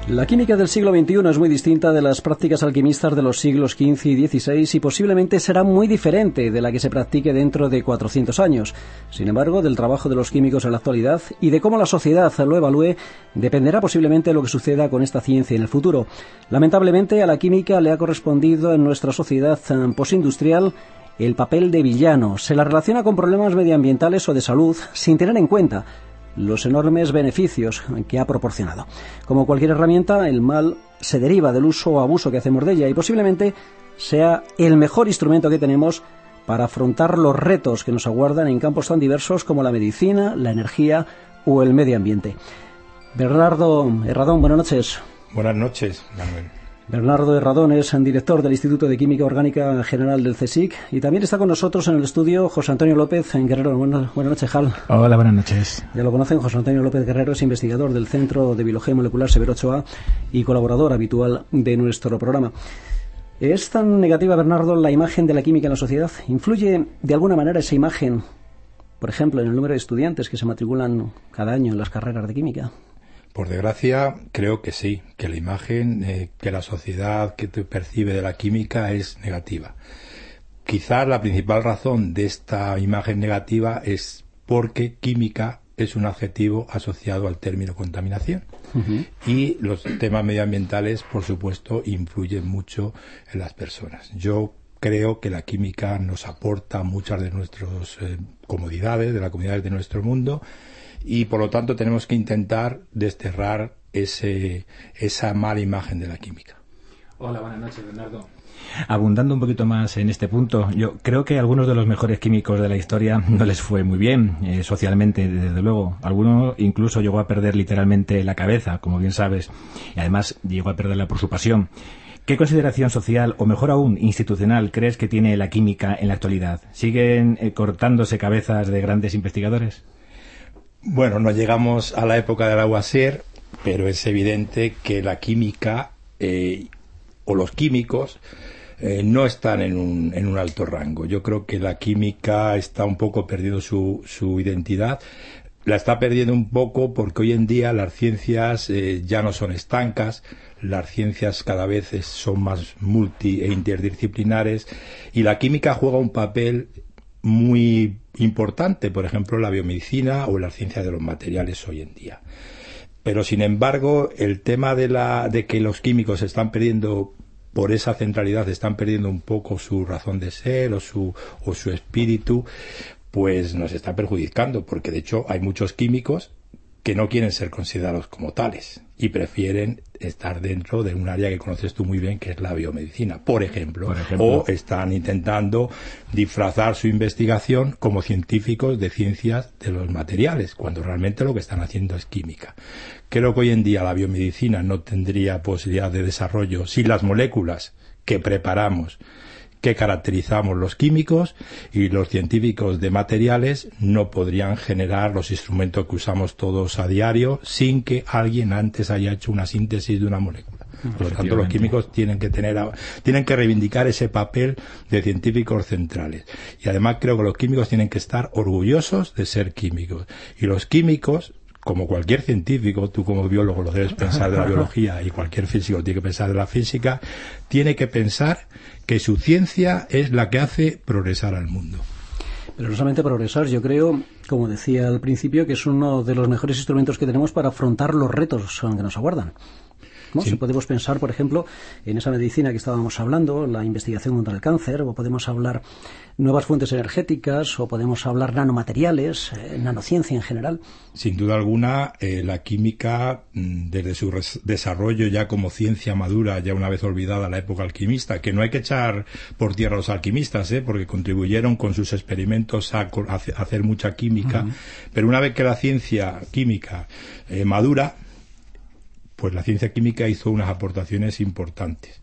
La química del siglo XXI es muy distinta de las prácticas alquimistas de los siglos XV y XVI y posiblemente será muy diferente de la que se practique dentro de 400 años. Sin embargo, del trabajo de los químicos en la actualidad y de cómo la sociedad lo evalúe dependerá posiblemente lo que suceda con esta ciencia en el futuro. Lamentablemente, a la química le ha correspondido en nuestra sociedad postindustrial el papel de villano. Se la relaciona con problemas medioambientales o de salud sin tener en cuenta los enormes beneficios que ha proporcionado. Como cualquier herramienta, el mal se deriva del uso o abuso que hacemos de ella y posiblemente sea el mejor instrumento que tenemos para afrontar los retos que nos aguardan en campos tan diversos como la medicina, la energía o el medio ambiente. Bernardo Herradón, buenas noches. Buenas noches, Manuel. Bernardo Herradón es director del Instituto de Química Orgánica General del CSIC y también está con nosotros en el estudio José Antonio López Guerrero. Buenas noches, Jal. Hola, buenas noches. Ya lo conocen, José Antonio López Guerrero es investigador del Centro de Biología Molecular Severo Ochoa y colaborador habitual de nuestro programa. ¿Es tan negativa, Bernardo, la imagen de la química en la sociedad? ¿Influye de alguna manera esa imagen, por ejemplo, en el número de estudiantes que se matriculan cada año en las carreras de química? Por desgracia, creo que sí, que la imagen que la sociedad que percibe de la química es negativa. Quizás la principal razón de esta imagen negativa es porque química es un adjetivo asociado al término contaminación. Uh-huh. Y los temas medioambientales, por supuesto, influyen mucho en las personas. Yo creo que la química nos aporta muchas de nuestras comodidades, de las comodidades de nuestro mundo, y por lo tanto tenemos que intentar desterrar esa mala imagen de la química. Hola, buenas noches, Bernardo. Abundando un poquito más en este punto, yo creo que a algunos de los mejores químicos de la historia no les fue muy bien, socialmente, desde luego. Alguno incluso llegó a perder literalmente la cabeza, como bien sabes, y además llegó a perderla por su pasión. ¿Qué consideración social, o mejor aún, institucional, crees que tiene la química en la actualidad? ¿Siguen cortándose cabezas de grandes investigadores? Bueno, no llegamos a la época del Lavoisier, pero es evidente que la química o los químicos no están en un alto rango. Yo creo que la química está un poco perdiendo su identidad. La está perdiendo un poco porque hoy en día las ciencias ya no son estancas, las ciencias cada vez son más multi e interdisciplinares y la química juega un papel muy importante, por ejemplo, la biomedicina o la ciencia de los materiales hoy en día. Pero, sin embargo, el tema de que los químicos están perdiendo, por esa centralidad, están perdiendo un poco su razón de ser o su espíritu, pues nos está perjudicando, porque de hecho hay muchos químicos que no quieren ser considerados como tales y prefieren estar dentro de un área que conoces tú muy bien, que es la biomedicina, por ejemplo. O están intentando disfrazar su investigación como científicos de ciencias de los materiales, cuando realmente lo que están haciendo es química. Creo que hoy en día la biomedicina no tendría posibilidad de desarrollo si las moléculas que preparamos, que caracterizamos los químicos y los científicos de materiales no podrían generar los instrumentos que usamos todos a diario sin que alguien antes haya hecho una síntesis de una molécula. Por lo tanto, los químicos tienen que reivindicar ese papel de científicos centrales. Y además creo que los químicos tienen que estar orgullosos de ser químicos. Y los químicos, como cualquier científico, tú como biólogo lo debes pensar de la biología y cualquier físico tiene que pensar de la física, tiene que pensar que su ciencia es la que hace progresar al mundo. Pero no solamente progresar, yo creo, como decía al principio, que es uno de los mejores instrumentos que tenemos para afrontar los retos que nos aguardan. ¿No? Sí. Si podemos pensar, por ejemplo, en esa medicina que estábamos hablando, la investigación contra el cáncer, o podemos hablar nuevas fuentes energéticas, o podemos hablar nanomateriales, nanociencia en general. Sin duda alguna, la química, desde su desarrollo ya como ciencia madura, ya una vez olvidada la época alquimista, que no hay que echar por tierra a los alquimistas, porque contribuyeron con sus experimentos a hacer mucha química, pero una vez que la ciencia química madura, pues la ciencia química hizo unas aportaciones importantes.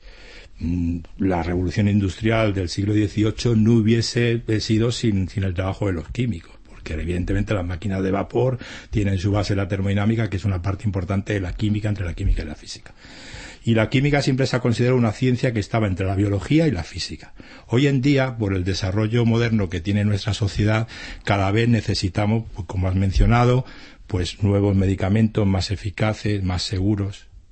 La revolución industrial del siglo XVIII no hubiese sido sin el trabajo de los químicos, porque evidentemente las máquinas de vapor tienen su base la termodinámica, que es una parte importante de la química, entre la química y la física. Y la química siempre se ha considerado una ciencia que estaba entre la biología y la física. Hoy en día, por el desarrollo moderno que tiene nuestra sociedad, cada vez necesitamos, como has mencionado, pues nuevos medicamentos más eficaces, más seguros,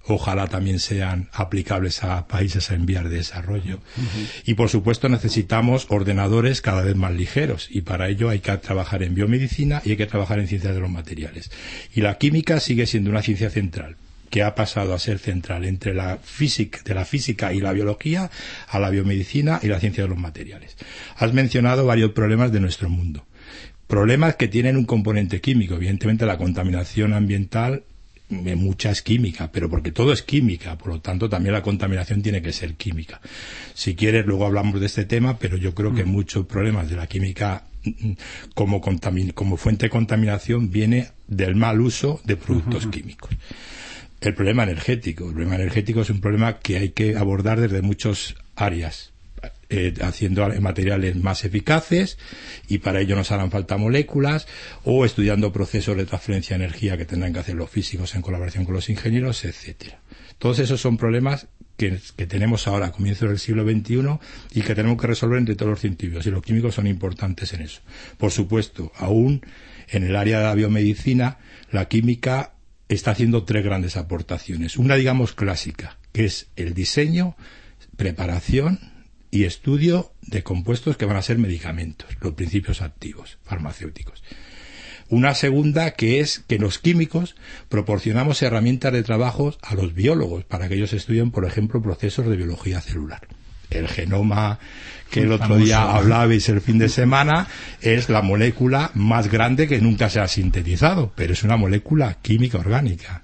ojalá también sean aplicables a países en vías de desarrollo. Y por supuesto necesitamos ordenadores cada vez más ligeros, y para ello hay que trabajar en biomedicina y hay que trabajar en ciencias de los materiales. Y la química sigue siendo una ciencia central, que ha pasado a ser central entre de la física y la biología, a la biomedicina y la ciencia de los materiales. Has mencionado varios problemas de nuestro mundo. Problemas que tienen un componente químico. Evidentemente la contaminación ambiental, mucha es química, pero porque todo es química, por lo tanto también la contaminación tiene que ser química. Si quieres luego hablamos de este tema, pero yo creo que muchos problemas de la química como fuente de contaminación viene del mal uso de productos químicos. El problema energético es un problema que hay que abordar desde muchas áreas, haciendo materiales más eficaces, y para ello nos harán falta moléculas, o estudiando procesos de transferencia de energía que tendrán que hacer los físicos en colaboración con los ingenieros, etcétera. Todos esos son problemas que tenemos ahora a comienzos del siglo XXI y que tenemos que resolver entre todos los científicos, y los químicos son importantes en eso. Por supuesto, aún en el área de la biomedicina, la química está haciendo 3 grandes aportaciones. Una, digamos, clásica, que es el diseño, preparación y estudio de compuestos que van a ser medicamentos, los principios activos farmacéuticos. Una segunda, que es que los químicos proporcionamos herramientas de trabajo a los biólogos para que ellos estudien, por ejemplo, procesos de biología celular. El genoma que el otro día hablabais el fin de semana es la molécula más grande que nunca se ha sintetizado, pero es una molécula química orgánica.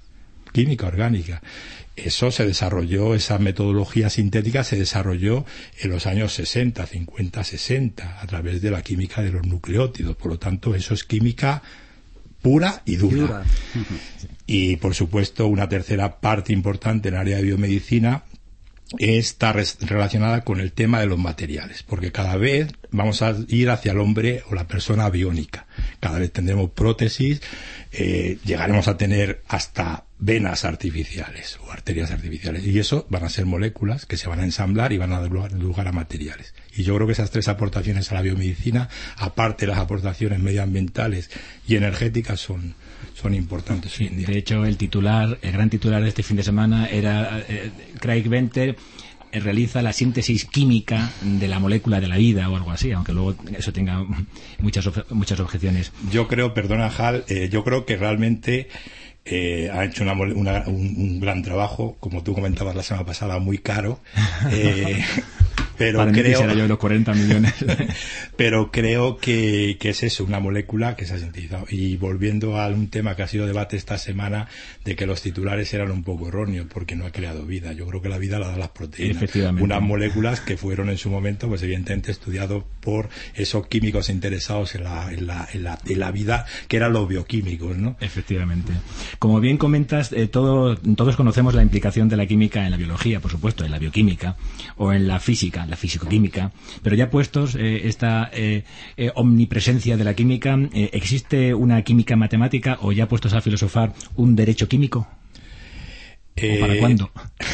Eso se desarrolló, esa metodología sintética se desarrolló en los años 60, 50, 60, a través de la química de los nucleótidos. Por lo tanto, eso es química pura y dura. Y, por supuesto, una tercera parte importante en el área de biomedicina está relacionada con el tema de los materiales, porque cada vez vamos a ir hacia el hombre o la persona biónica. Cada vez tendremos prótesis, llegaremos a tener hasta venas artificiales o arterias artificiales, y eso van a ser moléculas que se van a ensamblar y van a dar lugar a materiales. Y yo creo que esas 3 aportaciones a la biomedicina, aparte de las aportaciones medioambientales y energéticas, son importantes. Sí, de hecho, el gran titular de este fin de semana era Craig Venter realiza la síntesis química de la molécula de la vida o algo así, aunque luego eso tenga muchas objeciones. Yo creo, perdona Hal, yo creo que realmente ha hecho un gran trabajo, como tú comentabas la semana pasada, muy caro. Pero para creo mí yo los 40 millones. Pero creo que es eso, una molécula que se ha sintetizado. Y volviendo a un tema que ha sido debate esta semana, de que los titulares eran un poco erróneos porque no ha creado vida. Yo creo que la vida la dan las proteínas. Efectivamente. Unas moléculas que fueron en su momento, pues evidentemente estudiados por esos químicos interesados en la vida, que eran los bioquímicos, ¿no? Efectivamente. Como bien comentas, todos conocemos la implicación de la química en la biología, por supuesto, en la bioquímica o en la física, la fisicoquímica, pero ya puestos esta omnipresencia de la química, ¿existe una química matemática o ya puestos a filosofar un derecho químico? ¿O para cuándo?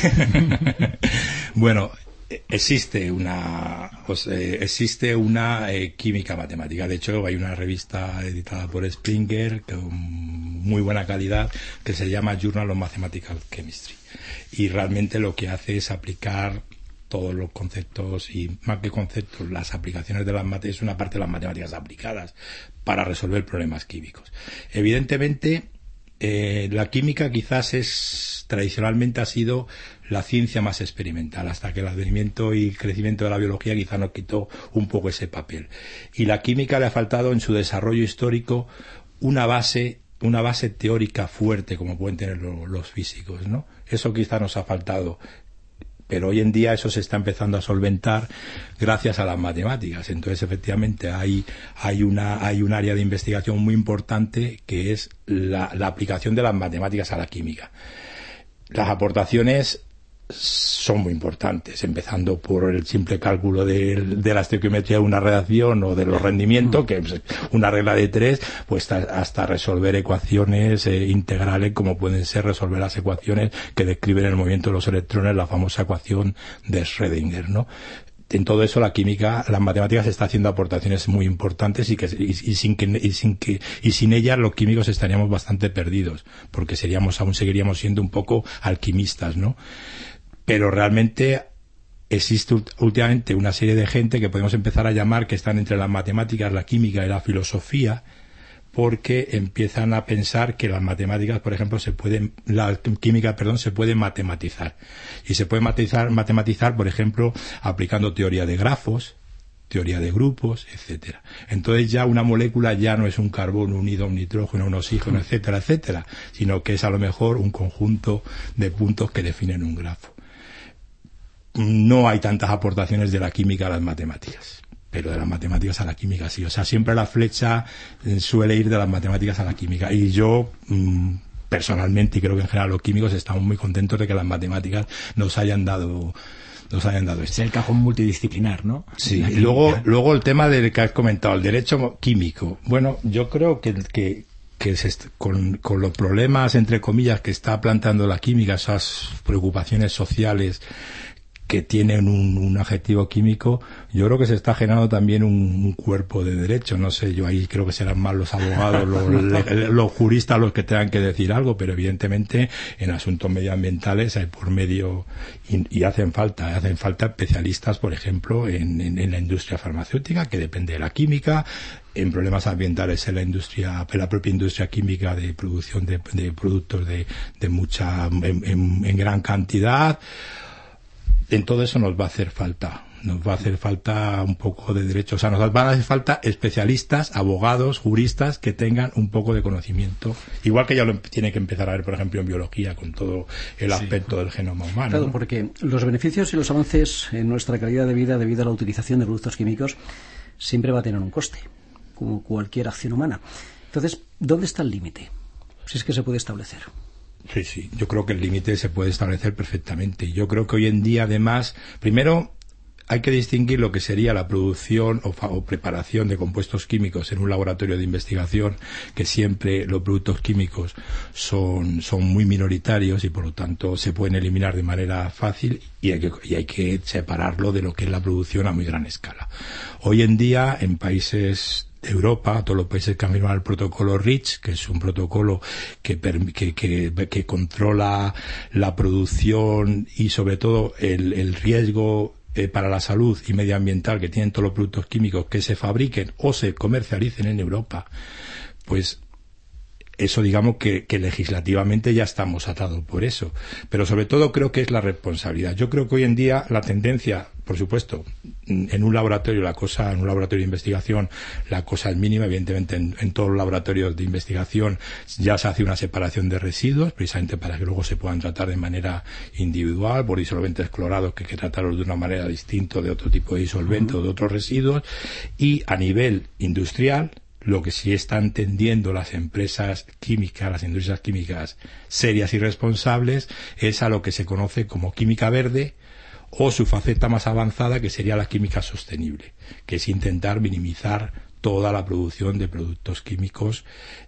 Bueno, existe una química matemática. De hecho, hay una revista editada por Springer con muy buena calidad que se llama Journal of Mathematical Chemistry, y realmente lo que hace es aplicar todos los conceptos, y más que conceptos, las aplicaciones de las matemáticas, es una parte de las matemáticas aplicadas para resolver problemas químicos. Evidentemente, la química quizás tradicionalmente ha sido la ciencia más experimental, hasta que el advenimiento y crecimiento de la biología quizás nos quitó un poco ese papel. Y la química le ha faltado en su desarrollo histórico una base teórica fuerte como pueden tener los físicos, ¿no? Eso quizás nos ha faltado. Pero hoy en día eso se está empezando a solventar gracias a las matemáticas. Entonces, efectivamente, hay un área de investigación muy importante que es la aplicación de las matemáticas a la química. Las aportaciones son muy importantes, empezando por el simple cálculo de la estequiometría de una reacción o de los rendimientos, que es una regla de 3, pues hasta resolver ecuaciones integrales, como pueden ser resolver las ecuaciones que describen el movimiento de los electrones, la famosa ecuación de Schrödinger, ¿no? en todo eso la química, las matemáticas está haciendo aportaciones muy importantes y sin ellas los químicos estaríamos bastante perdidos, porque aún seguiríamos siendo un poco alquimistas, ¿no? Pero realmente existe últimamente una serie de gente que podemos empezar a llamar que están entre las matemáticas, la química y la filosofía, porque empiezan a pensar que las matemáticas, por ejemplo, la química, se puede matematizar. Y se puede matematizar, por ejemplo, aplicando teoría de grafos, teoría de grupos, etcétera. Entonces ya una molécula ya no es un carbono unido a un nitrógeno, un oxígeno, etcétera, etcétera, sino que es a lo mejor un conjunto de puntos que definen un grafo. No hay tantas aportaciones de la química a las matemáticas, pero de las matemáticas a la química sí. O sea, siempre la flecha suele ir de las matemáticas a la química. Y yo, personalmente, y creo que en general los químicos estamos muy contentos de que las matemáticas nos hayan dado esto. Es el cajón multidisciplinar, ¿no? Sí. Y luego el tema del que has comentado, el derecho químico. Bueno, yo creo que con los problemas, entre comillas, que está planteando la química, esas preocupaciones sociales que tienen un adjetivo químico, yo creo que se está generando también un cuerpo de derecho. No sé, yo ahí creo que serán más los abogados, los juristas los que tengan que decir algo, pero evidentemente en asuntos medioambientales hay por medio y hacen falta especialistas, por ejemplo, en la industria farmacéutica, que depende de la química, en problemas ambientales en la propia industria química de producción de productos de mucha en gran cantidad. En todo eso nos va a hacer falta un poco de derecho, o sea, nos van a hacer falta especialistas, abogados, juristas que tengan un poco de conocimiento, igual que ya lo tiene que empezar a ver, por ejemplo, en biología, con todo el aspecto del genoma humano. Claro, ¿no? Porque los beneficios y los avances en nuestra calidad de vida debido a la utilización de productos químicos siempre va a tener un coste, como cualquier acción humana. Entonces, ¿dónde está el límite? Si es que se puede establecer. Sí, yo creo que el límite se puede establecer perfectamente. Yo creo que hoy en día, además, primero hay que distinguir lo que sería la producción o preparación de compuestos químicos en un laboratorio de investigación, que siempre los productos químicos son muy minoritarios y por lo tanto se pueden eliminar de manera fácil, y hay que separarlo de lo que es la producción a muy gran escala. Hoy en día, en países de Europa, todos los países que han firmado el protocolo REACH, que es un protocolo que controla la producción y sobre todo el riesgo para la salud y medioambiental que tienen todos los productos químicos que se fabriquen o se comercialicen en Europa, pues eso, digamos que legislativamente ya estamos atados por eso. Pero sobre todo creo que es la responsabilidad. Yo creo que hoy en día la tendencia, por supuesto, en un laboratorio de investigación, la cosa es mínima. Evidentemente en todos los laboratorios de investigación ya se hace una separación de residuos, precisamente para que luego se puedan tratar de manera individual, por disolventes clorados que hay que tratarlos de una manera distinta de otro tipo de disolvente o de otros residuos. Y a nivel industrial, lo que sí están tendiendo las empresas químicas, las industrias químicas serias y responsables, es a lo que se conoce como química verde, o su faceta más avanzada, que sería la química sostenible, que es intentar minimizar toda la producción de productos químicos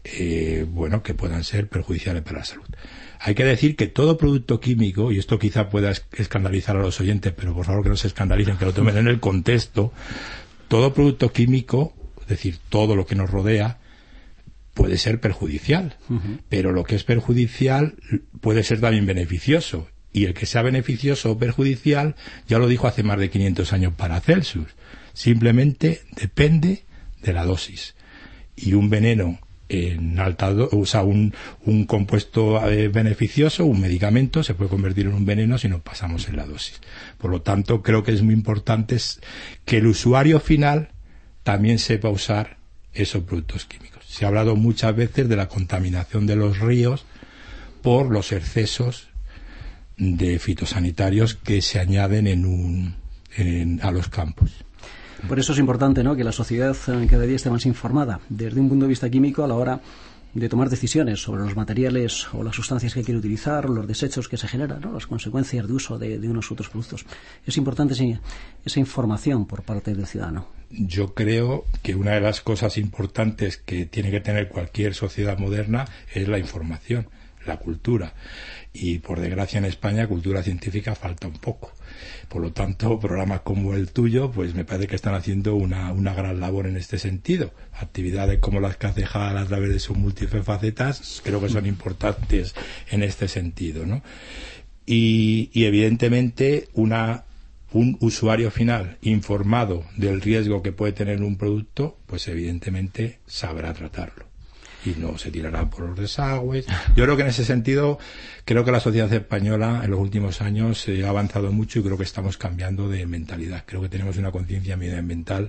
que puedan ser perjudiciales para la salud. Hay que decir que todo producto químico, y esto quizá pueda escandalizar a los oyentes, pero por favor que no se escandalicen, que lo tomen en el contexto, todo producto químico, es decir, todo lo que nos rodea, puede ser perjudicial, pero lo que es perjudicial puede ser también beneficioso, y el que sea beneficioso o perjudicial ya lo dijo hace más de 500 años Paracelsus, simplemente depende de la dosis. Y un veneno en alta un compuesto beneficioso, un medicamento, se puede convertir en un veneno si nos pasamos en la dosis. Por lo tanto, creo que es muy importante que el usuario final también sepa usar esos productos químicos. Se ha hablado muchas veces de la contaminación de los ríos por los excesos de fitosanitarios que se añaden a los campos. Por eso es importante, ¿no?, que la sociedad cada día esté más informada desde un punto de vista químico a la hora de tomar decisiones sobre los materiales o las sustancias que quiere utilizar, los desechos que se generan, ¿no?, las consecuencias de uso de unos u otros productos. Es importante esa información por parte del ciudadano. Yo creo que una de las cosas importantes que tiene que tener cualquier sociedad moderna es la información. la cultura. Y por desgracia en España cultura científica falta un poco. Por lo tanto, programas como el tuyo, pues me parece que están haciendo una gran labor en este sentido. Actividades como las que hace HAL a través de sus múltiples facetas, creo que son importantes en este sentido, ¿no? Y evidentemente un usuario final informado del riesgo que puede tener un producto, pues evidentemente sabrá tratarlo y no se tirará por los desagües. Yo creo que en ese sentido, creo que la sociedad española en los últimos años ha avanzado mucho y creo que estamos cambiando de mentalidad. Creo que tenemos una conciencia medioambiental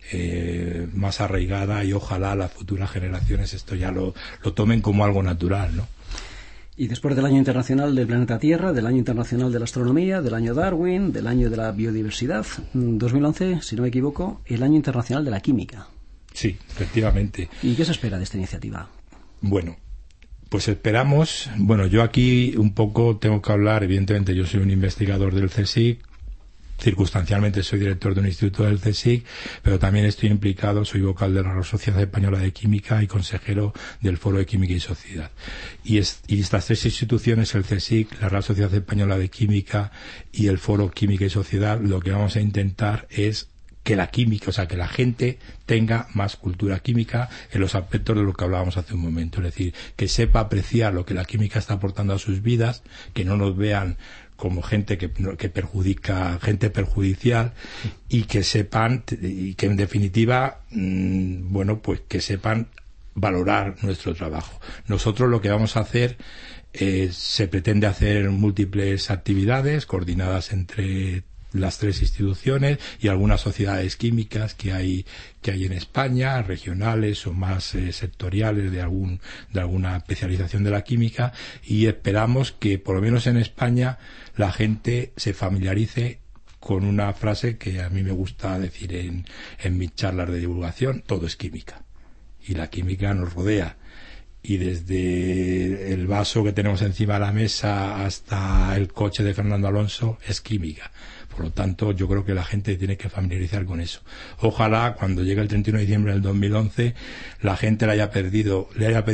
más arraigada y ojalá las futuras generaciones esto ya lo tomen como algo natural, ¿no? Y después del Año Internacional del Planeta Tierra, del Año Internacional de la Astronomía, del Año Darwin, del Año de la Biodiversidad, 2011, si no me equivoco, el Año Internacional de la Química. Sí, efectivamente. ¿Y qué se espera de esta iniciativa? Bueno, pues esperamos, yo aquí un poco tengo que hablar, evidentemente yo soy un investigador del CSIC, circunstancialmente soy director de un instituto del CSIC, pero también estoy implicado, soy vocal de la Real Sociedad Española de Química y consejero del Foro de Química y Sociedad. Y estas tres instituciones, el CSIC, la Real Sociedad Española de Química y el Foro Química y Sociedad, lo que vamos a intentar es que la química, o sea, que la gente tenga más cultura química en los aspectos de lo que hablábamos hace un momento, es decir, que sepa apreciar lo que la química está aportando a sus vidas, que no nos vean como gente que perjudica, gente perjudicial, y que sepan, y que en definitiva, pues que sepan valorar nuestro trabajo. Nosotros lo que vamos a hacer se pretende hacer múltiples actividades coordinadas entre las tres instituciones y algunas sociedades químicas que hay en España, regionales o más sectoriales de alguna especialización de la química, y esperamos que por lo menos en España la gente se familiarice con una frase que a mí me gusta decir en mis charlas de divulgación: todo es química y la química nos rodea. Y desde el vaso que tenemos encima de la mesa hasta el coche de Fernando Alonso es química. Por lo tanto, yo creo que la gente tiene que familiarizar con eso. Ojalá cuando llegue el 31 de diciembre del 2011 la gente le haya pedido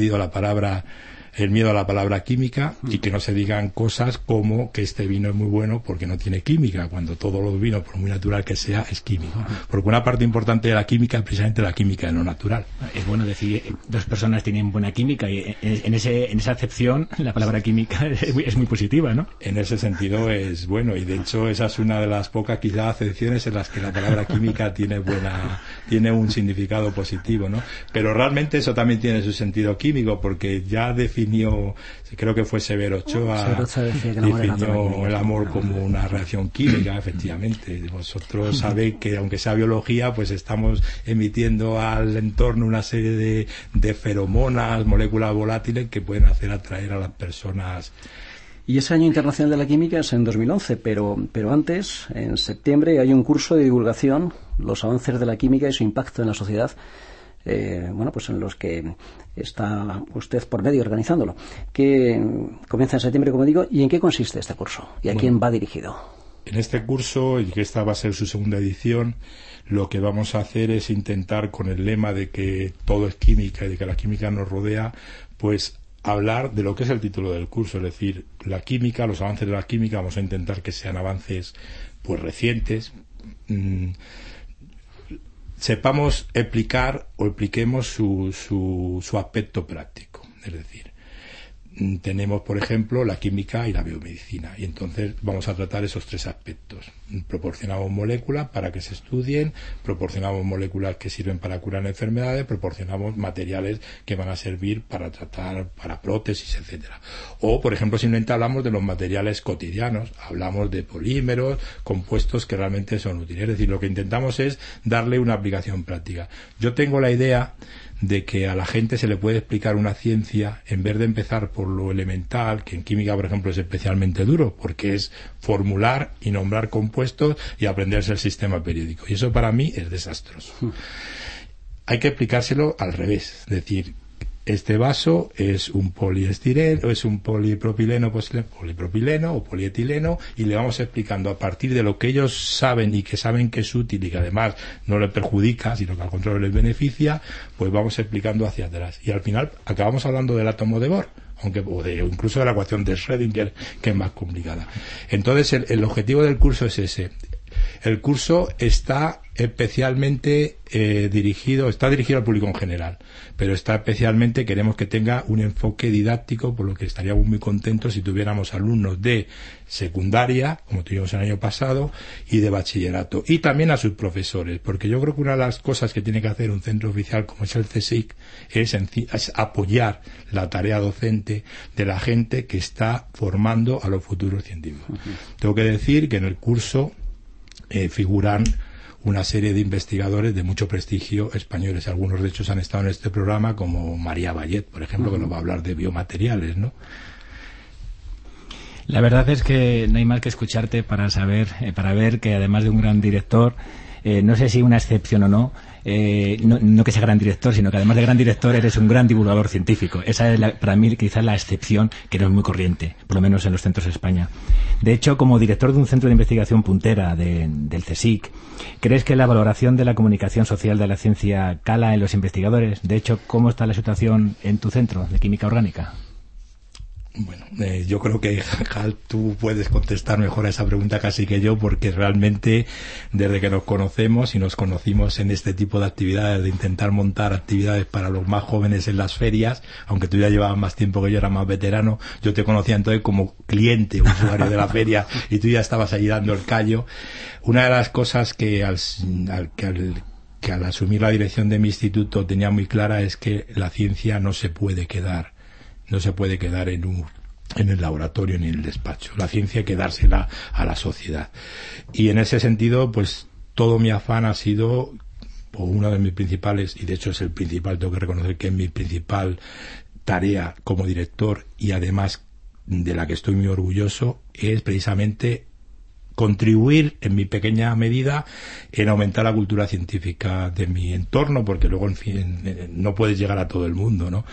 el miedo a la palabra química, y que no se digan cosas como que este vino es muy bueno porque no tiene química, cuando todos los vinos, por muy natural que sea, es químico. Porque una parte importante de la química es precisamente la química de lo natural. Es bueno decir, dos personas tienen buena química, y en esa acepción la palabra química es muy positiva, ¿no? En ese sentido es bueno, y de hecho esa es una de las pocas quizás acepciones en las que la palabra química tiene un significado positivo, ¿no? Pero realmente eso también tiene su sentido químico, porque ya definió, creo que fue Severo Ochoa, definió el amor como una reacción química. Efectivamente, vosotros sabéis que aunque sea biología, pues estamos emitiendo al entorno una serie de feromonas, moléculas volátiles que pueden hacer atraer a las personas. Y ese Año Internacional de la Química es en 2011, pero antes, en septiembre, hay un curso de divulgación, los avances de la química y su impacto en la sociedad, pues en los que está usted por medio organizándolo, que comienza en septiembre, como digo. ¿Y en qué consiste este curso? ¿Y a quién va dirigido? En este curso, y que esta va a ser su segunda edición, lo que vamos a hacer es intentar, con el lema de que todo es química y de que la química nos rodea, pues hablar de lo que es el título del curso, es decir, la química, los avances de la química. Vamos a intentar que sean avances pues recientes, sepamos expliquemos su aspecto práctico. Es decir, tenemos, por ejemplo, la química y la biomedicina, y entonces vamos a tratar esos tres aspectos. Proporcionamos moléculas para que se estudien, proporcionamos moléculas que sirven para curar enfermedades, proporcionamos materiales que van a servir para tratar, para prótesis, etcétera. O, por ejemplo, simplemente hablamos de los materiales cotidianos, hablamos de polímeros, compuestos que realmente son útiles. Es decir, lo que intentamos es darle una aplicación práctica. Yo tengo la idea de que a la gente se le puede explicar una ciencia en vez de empezar por lo elemental, que en química, por ejemplo, es especialmente duro, porque es formular y nombrar compuestos y aprenderse el sistema periódico. Y eso para mí es desastroso. Hay que explicárselo al revés, es decir, este vaso es un poliestireno, es un polipropileno o polietileno, y le vamos explicando a partir de lo que ellos saben y que saben que es útil y que además no les perjudica, sino que al contrario les beneficia, pues vamos explicando hacia atrás. Y al final acabamos hablando del átomo de Bohr. incluso de la ecuación de Schrödinger, que es más complicada. Entonces el objetivo del curso es ese. El curso está especialmente dirigido al público en general, pero queremos que tenga un enfoque didáctico, por lo que estaríamos muy contentos si tuviéramos alumnos de secundaria, como tuvimos el año pasado, y de bachillerato, y también a sus profesores, porque yo creo que una de las cosas que tiene que hacer un centro oficial como es el CSIC es apoyar la tarea docente de la gente que está formando a los futuros científicos. Tengo que decir que en el curso figuran una serie de investigadores de mucho prestigio españoles. Algunos de ellos han estado en este programa, como María Vallet, por ejemplo, que nos va a hablar de biomateriales, ¿no? La verdad es que no hay mal que escucharte para ver que además de un gran director, no sé si una excepción o no, no que sea gran director, sino que además de gran director eres un gran divulgador científico. Esa es para mí quizás la excepción, que no es muy corriente, por lo menos en los centros de España. De hecho, como director de un centro de investigación puntera del CSIC, ¿crees que la valoración de la comunicación social de la ciencia cala en los investigadores? De hecho, ¿cómo está la situación en tu centro de química orgánica? Bueno, yo creo que, Hal, tú puedes contestar mejor a esa pregunta casi que yo, porque realmente desde que nos conocemos y nos conocimos en este tipo de actividades, de intentar montar actividades para los más jóvenes en las ferias, aunque tú ya llevabas más tiempo que yo, era más veterano, yo te conocía entonces como cliente, usuario de la feria, y tú ya estabas allí dando el callo. Una de las cosas que al asumir la dirección de mi instituto tenía muy clara es que la ciencia no se puede quedar en el laboratorio ni en el despacho. La ciencia hay que dársela a la sociedad. Y en ese sentido, pues todo mi afán ha sido, o uno de mis principales, y de hecho es el principal, tengo que reconocer que es mi principal tarea como director, y además de la que estoy muy orgulloso, es precisamente contribuir en mi pequeña medida en aumentar la cultura científica de mi entorno, porque luego, en fin, no puedes llegar a todo el mundo, ¿no?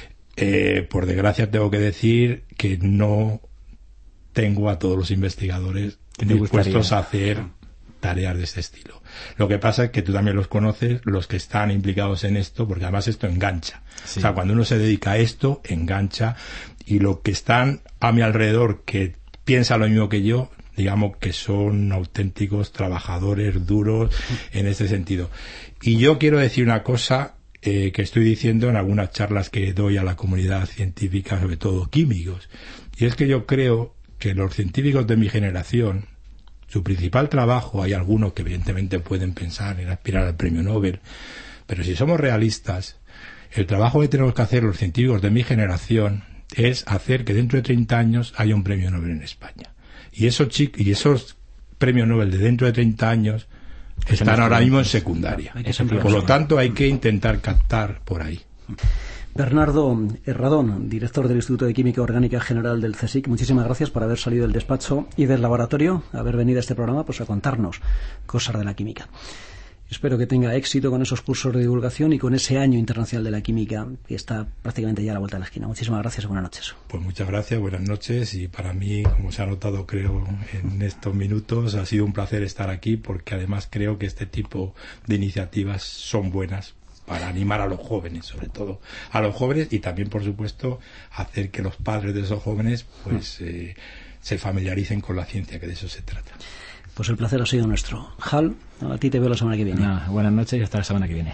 Por desgracia tengo que decir que no tengo a todos los investigadores dispuestos a hacer tareas de este estilo. Lo que pasa es que tú también los conoces, los que están implicados en esto, porque además esto engancha. Sí. O sea, cuando uno se dedica a esto, engancha, y los que están a mi alrededor, que piensan lo mismo que yo, digamos que son auténticos trabajadores duros en este sentido. Y yo quiero decir una cosa que estoy diciendo en algunas charlas que doy a la comunidad científica, sobre todo químicos, y es que yo creo que los científicos de mi generación, su principal trabajo, hay algunos que evidentemente pueden pensar en aspirar al premio Nobel, pero si somos realistas, el trabajo que tenemos que hacer los científicos de mi generación es hacer que dentro de 30 años haya un premio Nobel en España. Y esos premios Nobel de dentro de 30 años están ahora mismo en secundaria. Por lo tanto, hay que intentar captar por ahí. Bernardo Herradón, director del Instituto de Química Orgánica General del CSIC, muchísimas gracias por haber salido del despacho y del laboratorio, haber venido a este programa pues a contarnos cosas de la química. Espero que tenga éxito con esos cursos de divulgación y con ese año internacional de la química que está prácticamente ya a la vuelta de la esquina. Muchísimas gracias y buenas noches. Pues muchas gracias, buenas noches, y para mí, como se ha notado creo en estos minutos, ha sido un placer estar aquí, porque además creo que este tipo de iniciativas son buenas para animar a los jóvenes, sobre todo a los jóvenes, y también, por supuesto, hacer que los padres de esos jóvenes pues se familiaricen con la ciencia, que de eso se trata. Pues el placer ha sido nuestro. Hal, a ti te veo la semana que viene. Buenas noches y hasta la semana que viene.